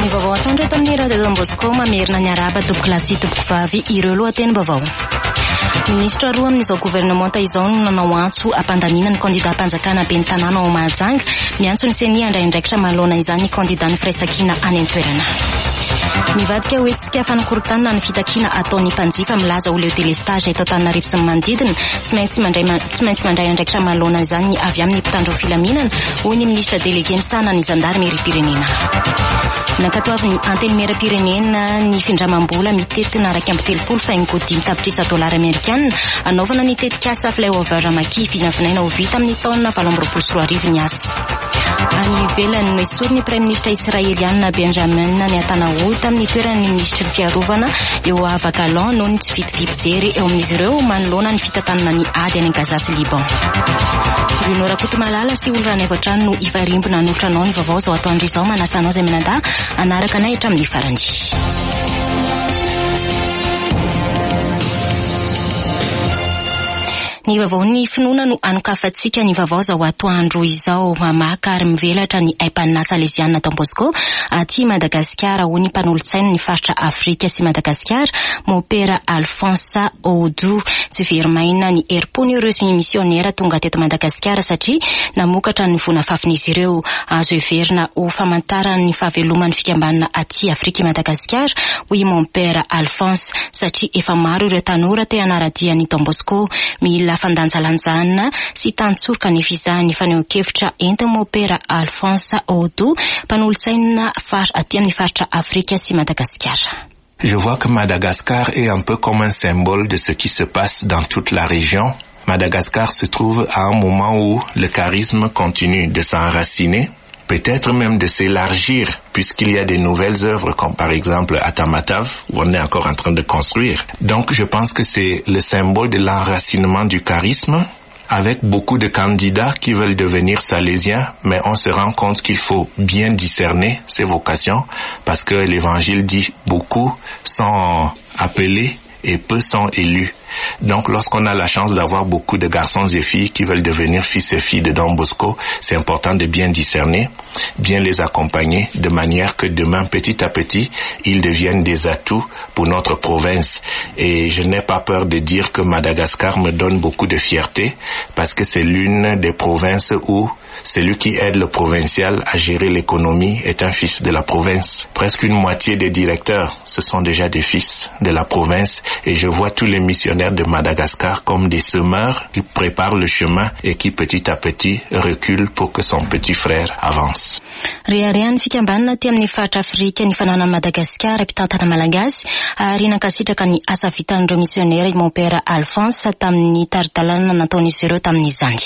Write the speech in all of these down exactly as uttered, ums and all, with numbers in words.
vaovao ataondreo tamin'ny radio Don Bosco mamerina ny araba toboko lasy toboko vavy ireo lohateny vaovao. Ministra roa amin'izao gouvernemanta izao no nanao antso ampandanina ny kandida mpanjakana ben'ny tanàna ao Mahajanga miantso ny seni andraindraikitra manoloana izany ny kandida ny firaisan-kina any an-toerana. Nivadika hoetsika fanokorotanana ny fitakiana ataon'ny mpanjifa milaza ho leo telestage eto Antananarivo sy ny manodidina tsy maintsy mandray tsy maintsy mandray andraikitra manoloana izany avy amin'ny mpitandro filaminana hoy ny ministra délégué ny sana ny zandarmerie-pirenena. Nakatoavy ny anteny-mera-pirenena ny findramam-bola mitetina raika amby telopolo faingodiny tapitrisa dolara amerikana anaovana ny tetikasa flyover maki vinavinaina ho vita amin'ny taona valo amby roapolo sy roa arivo ny asa. Any ivelany no esoriny ny prime ministre israeliana Benjamin Netanyahu tamin'ny toerana ny ministra ny fiarovana eo Avagalan noho ny tsy vity fijery eo amin'izy ireo manoloana ny fitatanana ny ady any Gaza sy Liban. Bruno Rakotomalala sy olona ny evatrano no ivarimbona notranao ny vaovao zao ataondry izao manasanao zay mananda anaraka anay hatramin'ny farany. Ny vaovao ny finoana no anokafantsika ny vaovao zao atoandro izao mamaka ary mivelatra ny aipanina salesiana Don Bosco aty Madagasikara ho ny mpanolo-tsaina ny faritra Afrika sy Madagasikara mopera Alphonse Oudou tsy verimaina ny eripony ireo sy misionera tonga teto Madagasikara satria namokatra ny vona fafin'izy ireo azo everina ho famantarana ny fahaveloman'ny fikambanana aty Afrika Madagasikara hoy mopera Alphonse satria efa maro ireo tanora te anaradian'ny Don Bosco mila fandanjalanjana sy tantsoroka ny fizahany faneho-kevitra entin'ny mopera Alphonse Oudou mpanolo-tsaina aty amin'ny faritra Afrika sy Madagasikara. Je vois que Madagascar est un peu comme un symbole de ce qui se passe dans toute la région. Madagascar se trouve à un moment où le charisme continue de s'enraciner, peut-être même de s'élargir, puisqu'il y a des nouvelles œuvres comme par exemple Atamatav, où on est encore en train de construire. Donc je pense que c'est le symbole de l'enracinement du charisme, avec beaucoup de candidats qui veulent devenir salésiens, mais on se rend compte qu'il faut bien discerner ces vocations, parce que l'évangile dit beaucoup sont appelés et peu sont élus. Donc lorsqu'on a la chance d'avoir beaucoup de garçons et filles qui veulent devenir fils et filles de Don Bosco, c'est important de bien discerner, bien les accompagner de manière que demain, petit à petit, ils deviennent des atouts pour notre province. Et je n'ai pas peur de dire que Madagascar me donne beaucoup de fierté parce que c'est l'une des provinces où celui qui aide le provincial à gérer l'économie est un fils de la province. Presque une moitié des directeurs, ce sont déjà des fils de la province et je vois tous les missionnaires de Madagascar comme des semeurs qui préparent le chemin et qui petit à petit reculent pour que son petit frère avance. Riarian fikambanana ty amin'ny faritra Afrika ny fanana Madagasikara mpitantana malagasy ary nankasitraka ny asa vitan'ireo misionera mopera Alphonse tamin'ny taridalana nataon'izy ireo tamin'izany.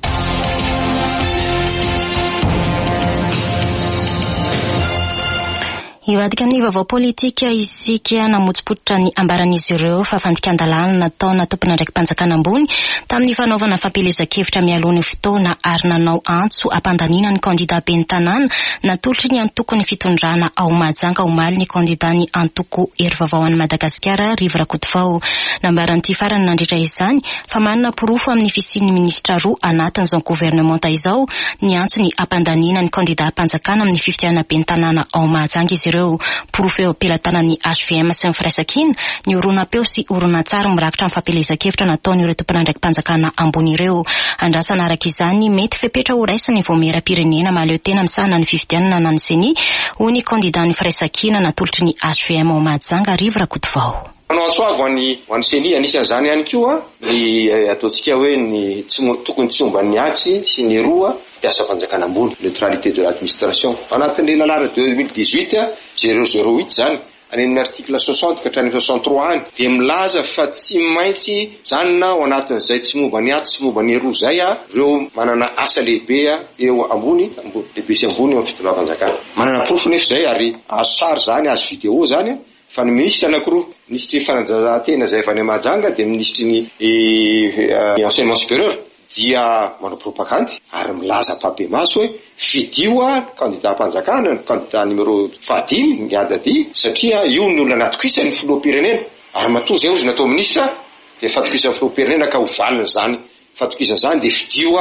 Ivadika ny vaovao politika isika namotsipotra ny ambaran'izy ireo fa fandikan-dalàna nataona tompona ndraiky mpanjakana ambony tamin'ny fanaovana fampelezan-kevitra mialohan'ny fotoana ary nanao antso ampandanina ny kandida ben'ny tanàna natolotry ny antoko ny fitondrana ao Mahajanga omaly ny kandida ny antoko ery vaovao any Madagasikara Rivo Rakotovao nambaran'ity farany nandritra izany fa manana porofo amin'ny fisian'ny ministra roa anatin'izao gouvernemanta izao ny antso ny ampandanina ny kandida mpanjakana amin'ny fifidianana ben'ny tanàna ao Mahajanga izy ireo porofo ampelantanan'ny H V M sy ny firaisan-kina ny oronapeo sy oronatsara mirakitra amin'ny fampelezan-kevitra nataon'ireo tompona ndraiky mpanjakana ambony ireo andrasana araka izany mety fepetra ho raisiny voamera-pirenena mahaleo tena misahana ny fifidianana na ny seni ho ny kandida ny firaisan-kina natolotry ny H V M ao Mahajanga Rivo Rakotovao. Manao antso avy ho an'ny ho an'ny seni anisan'izany ihany koa ny ataontsika hoe ny tokony tsy omban'ny atsy sy ny roa piasa mpanjakana ambony neutralité de l'administration anatin'ny lalàna deux mille dix-huit zéro zéro huit zany any amin'ny article soixante ka hatrany soixante-trois any de milaza fa tsy maintsy zanona ao anatin'izay tsy momba ny atsy tsy momba ny roa zay a reo manana asa lehibe eo ambony lehibe sy ambony eo amin'ny fitondram-panjakana manana porofo nefa zay ary azo sary zany azo vidéo zany fa ny ministre anankiroa ministry fananjahan-tena zay efa any Mahajanga de ministry ny enseignement supérieur dia manao propagandy ary milaza pabe maso hoe fidio a candidat mpanjakana candidat numéro fahadimy miadady satria io ny olona natokisany filoham-pirenena ary matoa zay ozy natao ministra de fatokisany filoham-pirenena ka ho valina zany fatokisana zany de fidio a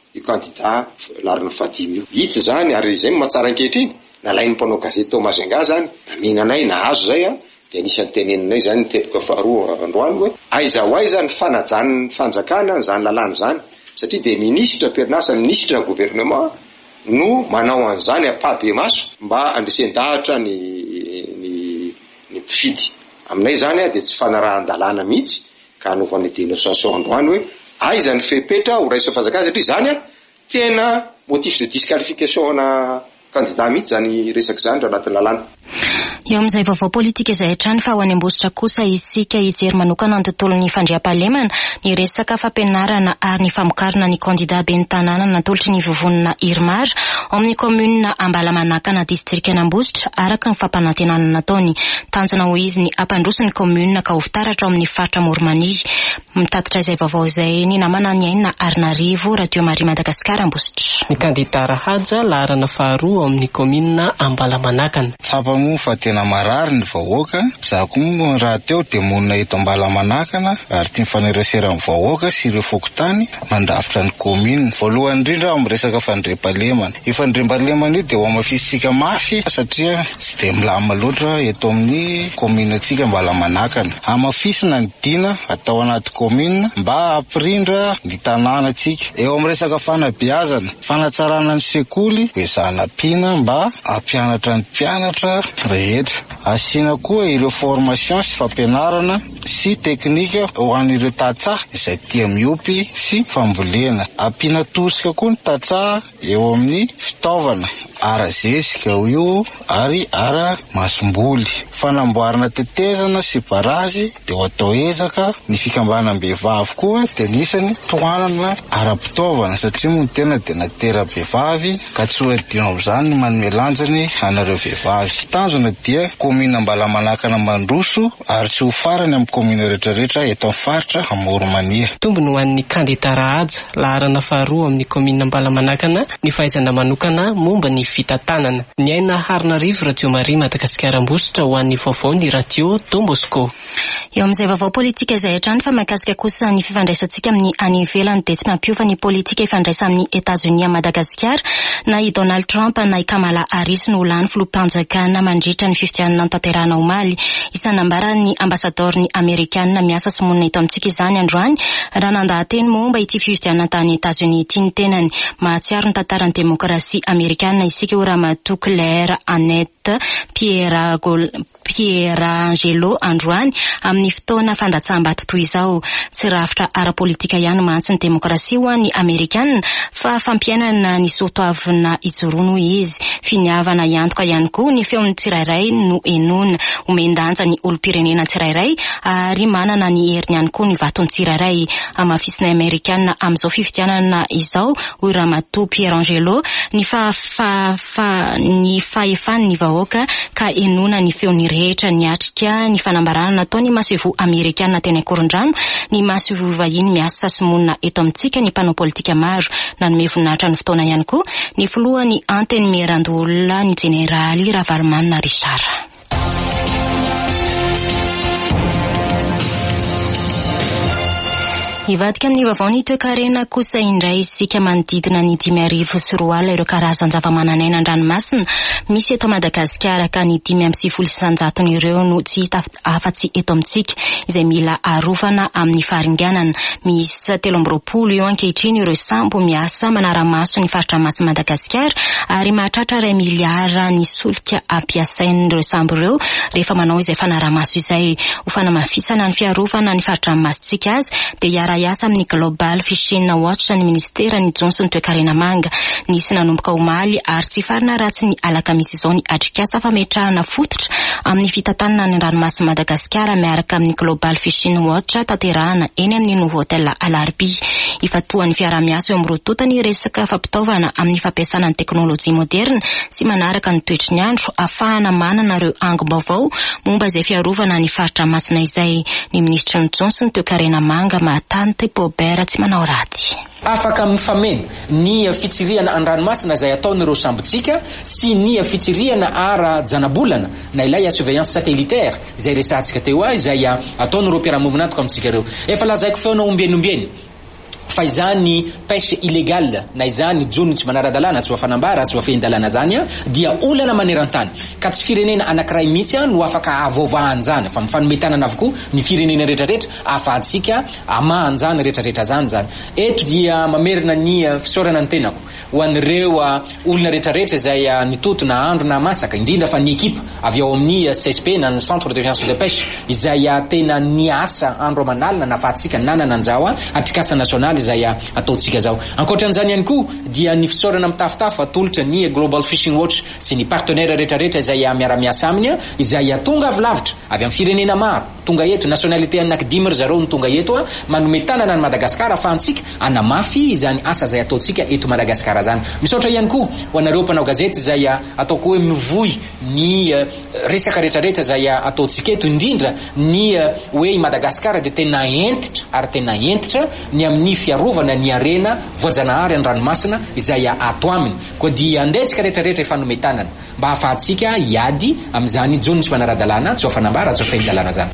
io candidat larina fadimy io. Hita zany ary zay mahatsara ankehitriny. Nalainy mpanao gazety Thomas Zenga zany, namihinanay nahazo zay a, de anisan'ny teneninay zany teboka faharoa androany hoe aiza ho aiza ny fanajany fanjakana zany lalàna zany. Satria de ministre perinasa ministre na gouvernement no manao an'izany ampabe maso mba andresen-dahatra ny ny ny mpifidy. Aminay zany a de tsy fanarahan-dalàna mihitsy ka anaovany dénonciation androany hoe aiza ny fepetra ho raisa fanjakana satria zany a tena motif de disqualification na candidat mihitsy zany resaky zany raha anatin'ny lalàna. Eo amin'izay vaovao politika izay hatrany fa ho any Ambositra kosa isika hijery manokana ny tontolon'ny fandriam-pahalemana, ny resaka fampianarana ary ny famokarana ny candidat ben'ny tanàna natolotry ny vovonina Irmar ao amin'ny commune Ambalamanakana distrikana Ambositra araka ny fampanantenana nataony. Tanjona ho izy ny ampandroso ny commune ka ho fitaratra ao amin'ny faritra Mormani. Mitatitra izay vaovao izay ny namana ny aina Arinarivo Radio Maria Madagasikara Ambositra. Ny candidat Rahaja laharana faharoa ao amin'ny commune Ambalamanakana. Sapamoa fa tena marary ny vahoaka, za koa raha teo de monina eto Ambalamanakana ary tia mifanerasera amin'ny vahoaka sy ireo fokotany mandafitra ny commune. Voalohany indrindra amin'ny resaka fandriam-pahalemana. Io fandriam-pahalemana io de ho amafisitsika mafy satria tsy de milama loatra eto amin'ny commune antsika Ambalamanakana. Amafisina ny dina atao anaty commune mba hampirindra ny tanàna antsika. Eo amin'ny resaka fanabeazana, fanatsarana ny sekoly, bezana pina mba hampianatra ny mpianatra rehetra. Asiana koa ireo formation sy fampianarana sy teknika ho an'ireo tatsaha izay tia miopy sy fambolena. Ampiana tosika koa ny tatsaha eo amin'ny fitaovana ara zezika io ary ara masomboly. Fanamboarana tetezana sy barazy de ho atao ezaka ny fikambanam-behivavy koa de anisany toanana ara-pitaovana satria moa tena de natera-behivavy ka tsy ho adino amin'izany ny manome lanjany anareo vehivavy. Tanjona dia commune Ambalamanakana mandroso ary tsy ho farany amin'ny commune rehetrarehetra eto amin'ny faritra Mormania. Tombony ho an'ny candidat Rahaja laharana faharoa amin'ny commune Ambalamanakana ny fahaizana manokana momba ny fitantanana. Ny aina Arinarivo Radio Maria Madagasikara Ambositra ho an'ny vaovao ny radio Don Bosco. Eo amin'izay vaovao politika izay hatrany fa mahakasika kosa ny fifandraisantsika amin'ny any ivelany de tsy mampiova ny politika ifandraisa amin'ny États-Unis a Madagasikara na i Donald Trump na i Kamala Harris no lany filoham-panjakana mandritra ny fifidianana tanterahana omaly. Isanambara ny ambasador ny Amerikanina miasa sy monina ito amintsika izany androany raha nandahateny momba ity fifidianana tany États-Unis ity ny tenany. Mahatsiaro ny tantaran'ny demokrasia Amerikanina isika io raha mato Claire Annette Pierre Gol Pierangelo androany amin'ny fotoana fandatsaham-bato toy izao. Tsy rafitra ara-politika ihany mantsy ny demokrasia ho an'ny Amerikanina fa fampiainana ny soatoavina ijorono izy. Finiavana iantoka ihany koa ny feon'ny tsirairay no enona omendanja ny olom-pirenena tsirairay ary manana ny heriny ihany koa ny vatony tsirairay. Amafisina Amerikanina amin'izao fifidianana izao hoy Ramatoa Pierangelo ny fa fa fa ny faefany ny vahoaka ka enona ny feon'ny rehetra ny atrika ny fanambarana nataony masivo Amerikanina teny Korondrano ny masivo vahiny miasa sy monina eto amintsika ny mpanao politika maro nanome voninahitra ny fotoana ihany koa ny filohan'ny anteny Merandolona ny generaly Ravalomanina Richard. Ivadika amin'ny vaovao ny toe-karena kosa indray isika manodidina ny dimy arivo sy roa alina ireo karazan zava-mananaina an-dranomasina misy eto Madagasikara ka ny dimy amby sivifolo isan-jato ireo no tsy hita afa-tsy eto amintsika izay mila arovana amin'ny faharinganana. Misy telo amby roapolo eo ankehitriny ireo sambo miasa manara-maso ny faritra masy Madagasikara ary mahatratra iray miliara ny solika ampiasain'ireo sambo ireo rehefa manao izay fanara-maso izay. Ho fanamafisana ny fiarovana ny faritra masitsika azy de yara iasa amin'ny Global Fishing Watch ny ministera ny Johnson toe-karena manga. Nisy nanomboka omaly ary tsy farina ratsy ny alakamisy izao ny atrikasa fametrahana fototra amin'ny fitantanana ny ranomasy Madagasikara miaraka amin'ny Global Fishing Watch tanterahana eny amin'ny Nouveau Hotel Alarbi. Ifatoan'ny fiara-miasa eo amin'ny rototany resaka fampitaovana amin'ny fampiasana ny teknôlôjia moderna sy manaraka ny toetry ny andro ahafahana manana ireo angom-baovao momba izay fiarovana ny faritra masina izay. Ny ministra ny Johnson toe-karena manga Matante Pobera tsy manao raty. Afaka mifameno ny fitsiriana an-dranomasina izay ataon'ireo sambotsika sy ny fitsiriana ara-janabolana na ilay surveillance satellitaire izay resantsika teo azy izay ataon'ireo mpiara-monina antoka amintsika ireo. Efa lazaiko feona ombenombeny fa izany pêche illégale na izany jonony tsy manara-dalàna tsy vafanambara tsy vafehin-dalàna zany a dia olana maneran-tany ka tsy firenena anankiray mihitsy a no afaka avovahan'zany fa mifanometanana avokoa ny firenena rehetrarehetra ahafahantsika amahan'zany rehetrarehetra zany zany eto dia mamerina ny fisaorana ny tenako ho an'ireo olona rehetrarehetra izay nitoto na andro na masaka indrindra fa ny ekipa avy ao amin'ny C S P na ny centre de recherche de pêche izay tena niasa andro amanalina nafahantsika nanana an'izao a atrikasa nasionaly izay ataontsika zao ankoatran'izany ihany koa dia ny fisaorana mitafotafo atolotra ny Global Fishing Watch sy ny partenaire rehetrarehetra izay miara-miasa aminy izay tonga avy lavitra avy amin'ny firenena maro tonga eto nationalité anankidimy ry zareo ny tonga eto a manome tanana ny Madagasikara afahantsika anamafy izany asa izay ataontsika eto Madagasikara zany misaotra ihany koa ho anareo mpanao gazety izay ataoko hoe mivoy ny resaka rehetrarehetra izay ataontsika eto indrindra ny hoe Madagasikara dia tena entitra ary tena entitra ny amin'ny fiarovana ny arena voajanahary an-dranomasina izay ato aminy koa dia andetsika rehetrarehetra efanome tanana mba hahafahantsika hiady amin'izany jonony tsy manara-dalàna tsy vafanambara tsy vafehin-dalàna zany.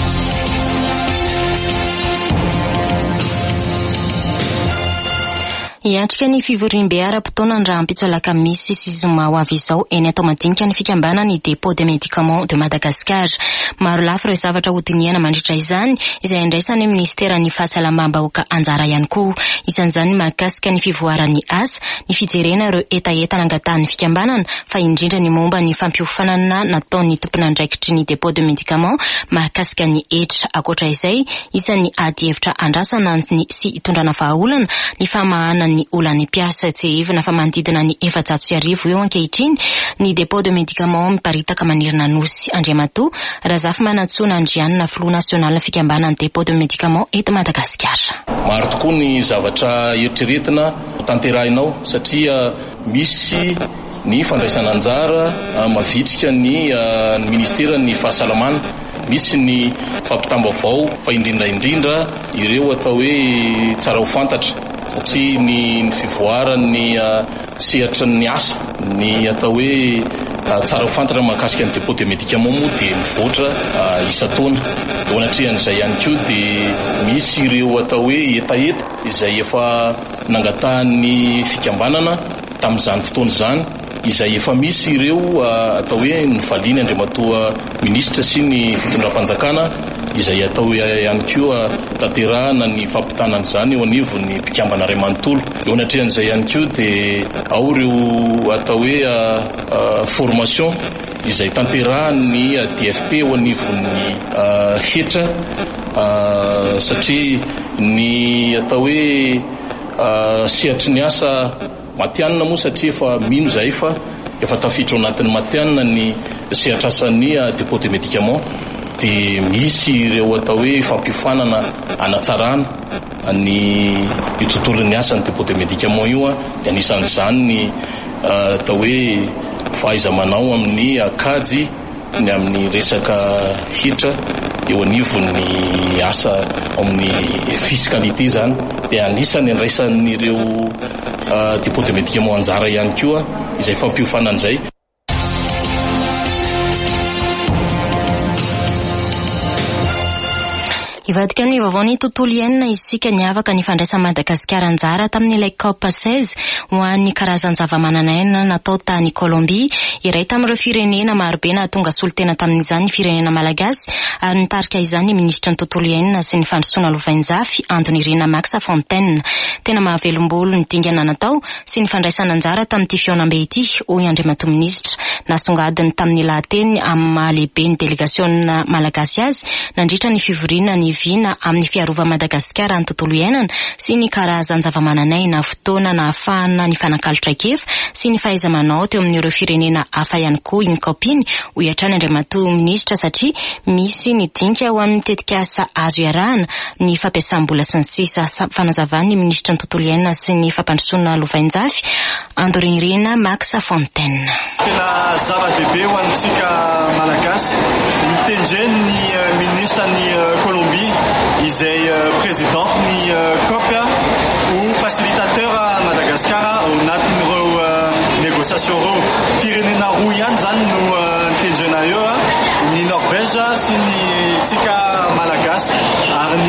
Iatrika ny fivorim-be ara-potoana ny raha ampitso alakamisy sy zoma ho avy izao eny atao madinika ny fikambanany dépôt de médicaments de Madagascar. Maro lafy ireo zavatra hodiniana mandritra izany izay andraisany ministera ny fahasalamam-bahoaka anjara ihany koa. Isan'izany mahakasika ny fivoarany asa, ny fijerena ireo etaeta nangatan'ny fikambanana fa indrindra ny momba ny fampiofanana nataon'ny tompon'andraikitry ny dépôt de médicaments mahakasika ny etra. Akoatra izay, isan'ny ady hevitra andrasana sy itondrana vahaolana ny famahana ny olany mpiasa tsehivana fa manodidina ny efajato sy arivo eo ankehitriny ny dépôt de médicaments miparitaka manirina nosy Andriamatoa Razafy Manantsoa Andrianina filoha nasional fikambanany dépôt de médicaments eto Madagasikara. Maro tokoa ny zavatra eritreretina tanterahinao satria misy ny fandraisana anjara mavitrika ny ministera ny fahasalamana, misy ny fampitambavao fa indrindra indrindra ireo atao hoe tsara ho fantatra satria ny fivoarany sehatra ny asa ny atao hoe tsara ho fantatra mahakasika ny dépôt de médicaments moa dia mivoatra isa-taona eo anatrehan'izay ihany koa dia misy ireo atao hoe etaeta izay efa nangatahan'ny fikambanana tamin'izany fotoana izany izay efa misy ireo atao hoe novaliany Andriamatoa ministra sy ny fitondram-panjakana izay atao ihany koa tanterahana ny fampitanana izany eo anivon'ny mpikambana Ray Manontolo. Eo anatrehan'izay ihany koa dia ao ireo atao hoe formation izay tanterahany D F P eo anivon'ny hetra satria ny atao hoe sehatry ny asa matianina moa satria efa mino zay fa efa tafiditra ao anatin'ny matianina ny sehatra asan'ny dépôt de médicaments dia misy ireo atao hoe fampiofanana anatsarana ny tontolon'ny asan'ny dépôt de médicaments io a dia anisan'izany ny atao hoe fahaiza-manao amin'ny akajy ny amin'ny resaka hitra eo anivon'ny asa amin'ny fiscalité zany dia anisany andraisan'ireo dépôt de médicaments anjara ihany koa izay fampiofanan'izay. Ivadika ny vaovao ny tontolo iainana isika niavaka ny fandraisana Madagasikara anjara tamin'ilay COP seize ho an'ny karazany zava-mananaina natao tany Colombie iray tamin'ireo firenena marobe nahatonga solotena tamin'izany firenena malagasy ary nitarika izany ny ministra ny tontolo iainana sy ny fandrosoana lovainjafy Antony Irina Maxa Fontaine. Tena mahavelombolo ny dingana natao sy ny fandraisana anjara tamin'ity fiaonam-be ity hoy Andriamatoa ministra nasongadiny tamin'ny lahateny amin'ny mahalehibe ny delegaciona malagasy azy nandritra ny fivoriana ny vina amin'ny fiarova Madagasikara ny tontolo iainana sy ny karazany zava-mananaina fotoana na ahafahana ny fanakalotra kefa sy ny fahaiza-manao teo amin'ireo firenena hafa ihany koa iny kopiny ho iatrany Andriamatoa ministra satria misy ny dinka ho amin'ny tetikasa azo iarahana ny fampiasam-bola sy ny sisa fanazavany ny ministra ny tontolo iainana sy ny fampandrosoana lovainjafy Antony Irina Maxa Fontaine. Tena zava-dehibe ho antsika malagasy mitendreny ny ministra ny Colombie izay présidente ny COP ou facilitateur à Madagascar ao anatin'ireo négociation reo firenena roa ihany zany no mitendrena eo ny Norvége sy ny tsika malagasy ary ny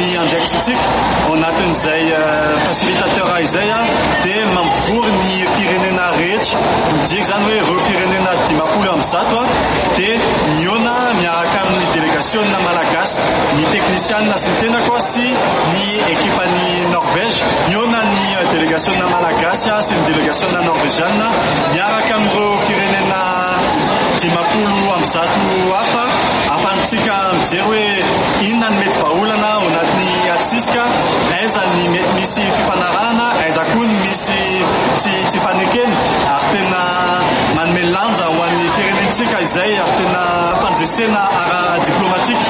hevitritsika ao anatin'izay facilitateur izay a dia mampivory ny firenena rehetra midiky zany hoe ireo firenena dimampolo amby zato a dia miona miaraka amin'ny délégationna malagasy ny technicianna sy ny tenako sy ny équipan'ny Norvège miona ny délégationna malagasy a sy ny délégationna norvégianna miaraka amin'ireo firenena dimampolo amby zato hafa ahafahantsika mijery hoe inona ny mety vahaolana ao anatin'ny atsisika aiza ny mety misy fifanarahana aiza koa ny misy tsy fanekeny ary tena manome lanja ho an'ny firenentsika izay ary tena fandresena ara-diplomatika.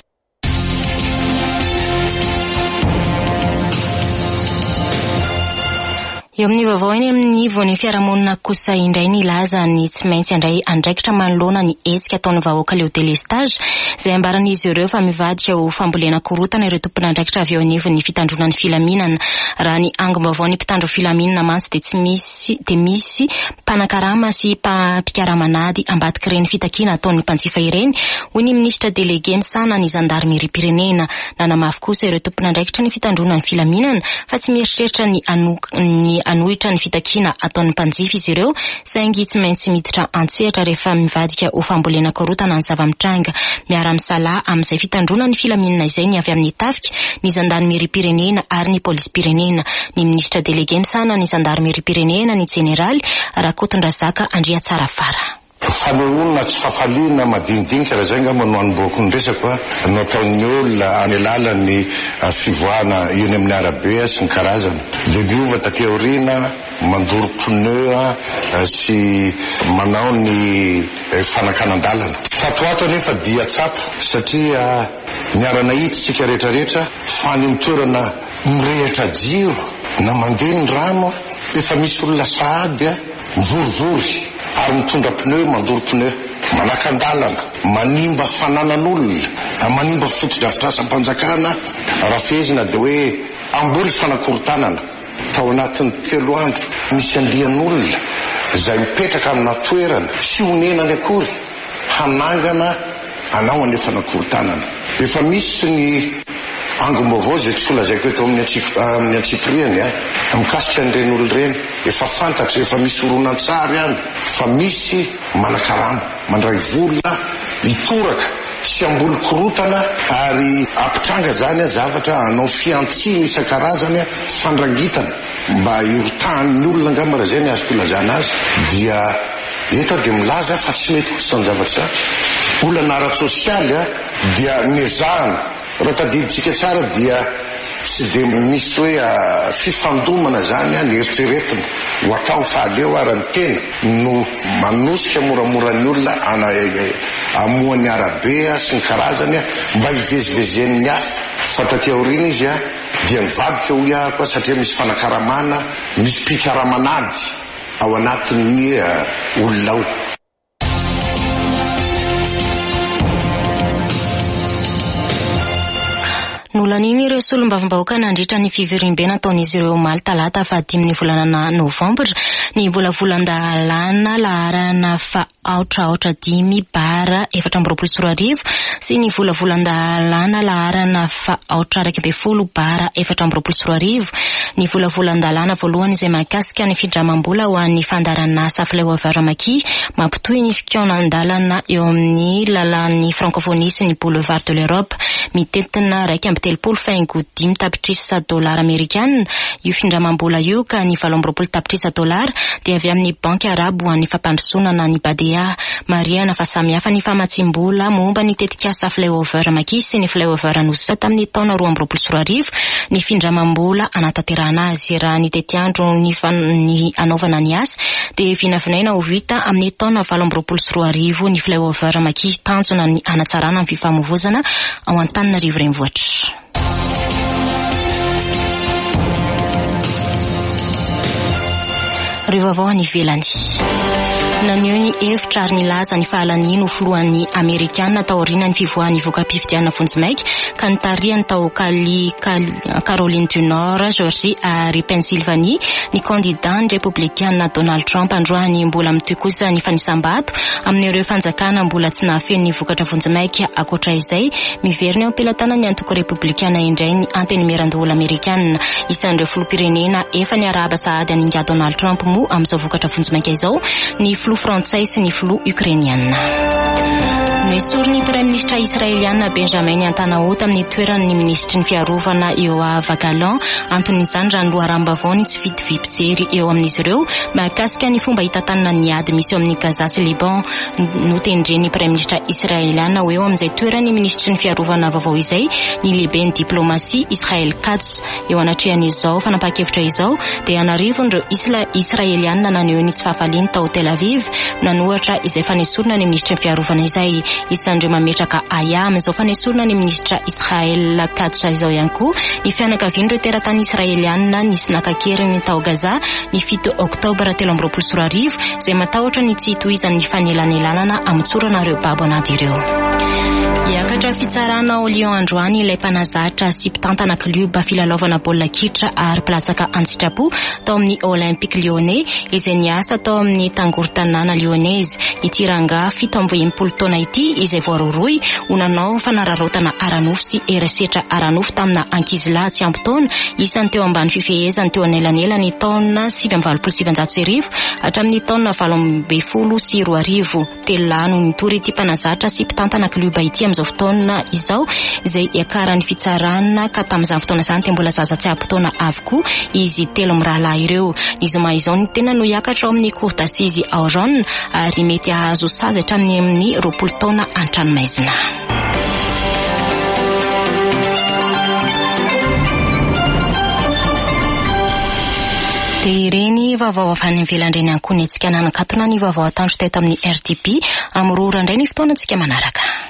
Eo amin'ny vaovao eny amin'ny voan'ny fiarahamonina kosa indray nilaza ny tsy maintsy andray andraikitra manoloana ny hetsika ataon'ny vahoaka leo délestage izay ambaran'izy ireo fa mivadika ho fambolena korotana ireo tompon'andraikitra avy eo anivon'ny fitandronan'ny filaminana. Raha ny angom-baovao ny mpitandro filaminana mantsy dia tsy misy dia misy mpanakarama sy mpikaramanady ambadiky ireny fitakiana ataon'ny mpanjifa ireny hoy ny minisitra délégué misana ny zandarmerie-pirenena. Nanamafy kosa ireo tompon'andraikitra ny fitandronan'ny filaminana fa tsy mieritreritra ny ny anohitra ny fitakiana ataon'ny mpanjifa izy ireo saingy tsy maintsy miditra antsehatra rehefa mivadika ho fambolena korotana ny zava-mitranga. Miara-misalaha amin'izay fitandronan'ny filaminana izay ny avy amin'ny tafika ny zandarmerie-pirenena ary ny polisy-pirenena. Ny minisitra délégué misana ny zandarmerie-pirenena ny jeneraly Rakotondrazaka Andriatsarafara. Fanehoana tsy fafaliana madinidinika raha zay ngamba no anomboako ny resako a nataon'ny olona any alalan'ny fivoahana eny amin'ny arabe sy ny karazany le miova taty aoriana mandoro pneu sy manao ny fanakanan-dalana. Fatoato nefa dia tsapa satria niarana hitsitsika rehetrarehetra fa ny mitoerana mirehitra jiro na mandeha ny rano efa misy olona sahady a mivorivory ary mitondra pneu mandoro pneu manakan-dalana manimba fananan'olona manimba fotodrafitrasam-panjakana rafezina dia hoe amboly fanakorotanana tao anatin'ny telo andro misy andian'olona izay mipetraka amina toerana sy honenany akory hanangana anao ane fanakorotanana. Efa misy ny angom-baovao zay tsy solazaiko eto amin'ny antsipriany a mikasika an'ireny olo ireny efa fantatry efa misy horonan-tsary any fa misy manakarama mandray vola hitoraka sy amboly korotana ary ampitranga zany a zavatra anao fiantsiny isan-karazany a fandrangitana mba hirotahan'ny olona angamba raha zay ny azo filazana azy dia eto dia milaza fa tsy mety kosany zavatra zany. Olana ara-tsosialy a dia niezahana raha tadiditsika tsara dia tsy dia misy hoe fifandomana zany a ny eritreretina ho atao fa aleo ara-ny tena no manosika moramorany olona ana amohan'ny arabe sy ny karazany a mba hivezivezen'ny hafa fa taty aoriana izy a dia mivadika ho ia koa satria misy fanakaramana misy mpikaramanady ao anatin'ny olona ao. Nolaniny ireo solombavam-bahoaka nandritra ny fivoriam-bena ataon'izy ireo omaly talata fahadimy ny volana novambra ny volavolan-dalàna laharana fa aotraotra dimy bara efatra amby roapolo sy roa arivo sy ny volavolan-dalàna laharana fa aotra raika ambin'ny folo bara efatra amby roapolo sy roa arivo. Ny volavolan-dalàna voalohany izay mahakasika ny findramam-bola ho an'ny fandarana Safilay Ouaveramaki mampitohy ny fikionan-dalana eo amin'ny lalan'ny francophonie sy ny boulevard de l'Europe mitentina raika amby telopolo faingo dimy tapitrisa dolara amerikanina. Io findramam-bola io ka ny valo amby roapolo tapitrisa dolara dia avy amin'ny banky arabo ho an'ny fampandrosoana ny Badea. Mariana fa samihafa ny famatsim-bola momba ny tetikasa Safilay Ouaveramaki sy ny flyover Anosy tamin'ny taona roa amby roapolo sy roa arivo ny findramam-bola anatanterahana azy. Raha ny tety andro ny, ny anaovana ny asa dia vinavinaina ho vita amin'ny taona valo amby roapolo sy roa arivo ny Ouaveramaki tanjona ny anatsarana amin'ny fifamoivoizana ao Antananarivo renivohitra. Reo vaovao any ivelany. Naneho ny hevitra ary nilaza ny fahalany no filohan'ny Amerikanina taoriana ny fivoahan'ny voka-pifidianana vonjimaika ka nitarihany tao Cali, Cali, Caroline du Nord, Georgie ary Pennsylvanie ny candidat républicain Donald Trump androany mbola mitoy kosa ny fanisam-bato amin'ireo fanjakana mbola tsy nahafen'ny vokatra vonjimaika akoatra izay miverina eo am-pelatana ny antoko républicain indray ny antenemeran-doolo Amerikanina isan'ireo filoham-pirenena efa ny araba sahady aninga Donald Trump mo amin'izao vokatra vonjimaika izao ny filoha frantsay sy ny filoha ukrainiana. Noesoriny Prime-ministra Israeliana Benjamin Netanyahu tamin'ny toeran'ny ministry ny fiarovana Yoav Gallant anton'izany raha ny loharambavao tsy vity vimpijery eo amin'izy ireo mahakasika ny fomba hitantanana ny ady misy eo amin'ny Gaza sy Liban no tendreny Prime-ministra Israeliana ho eo amin'izay toeran'ny ministry ny fiarovana vaovao izay ny lehiben'ny diplomasia Israel Katz eo anatrehan'izao fanapakevitra izao dia anarivon'ireo Israeliana naneho ny tsy fahafaliany tao Tel Aviv nanohatra izay fanesorina ny ministry ny fiarovana izay isan'ireo mametraka aya amin'izao fanesorina ny ministra Israel Katz izao ihany koa ny fianakavian'ireo teratany Israeliana nisy nakakeriny tao Gaza ny fito oktobra telo amby roapolo sy roa arivo izay matahotra ny tsy hitohizan'ny fanelanelanana amin'ny tsoranareo babo anady ireo. Iakatra fitsarana ao Lyon androany ilay mpanazatra sy mpitantana kluba filalaovana baolina kitra ary platsaka an-tsitrapo tao amin'ny Olympique Lyonnais izay niasa tao amin'ny tangoron-tanàna Lyonnaise. Ity ranga fito amby enimpolo taona ity izay voaroroy ho nanao fanararaotana aranofo sy eritseritra aranofo tamina ankizilahy tsy ampy taona isany teo ambany fifehezany teo anelanelany taona sivy amby valopolo sy sivinjato sy arivo hatramin'ny taona valo amby folo sy roa arivo. Telo lano nitory ity mpanazatra sy mpitantana kluba ity amin'izao fotoana izao izay iakaran'ny fitsarana ka tamin'izany fotoana izany dia mbola zaza tsy ampy taona avokoa izy telo amin'ny rahalahy ireo. Ny zoma izao ny tena no iakatra ao amin'ny cour d'assises Oran ary mety ahazo sazy hatramin'ny amin'ny roapolo taona an-tranomaizina. Dia ireny vaovao avy any ivelan-dreny ankoany antsika nanan-katona ny vaovao atandro teto amin'ny R T P amin'ny roa indray ny fotoana antsika manaraka.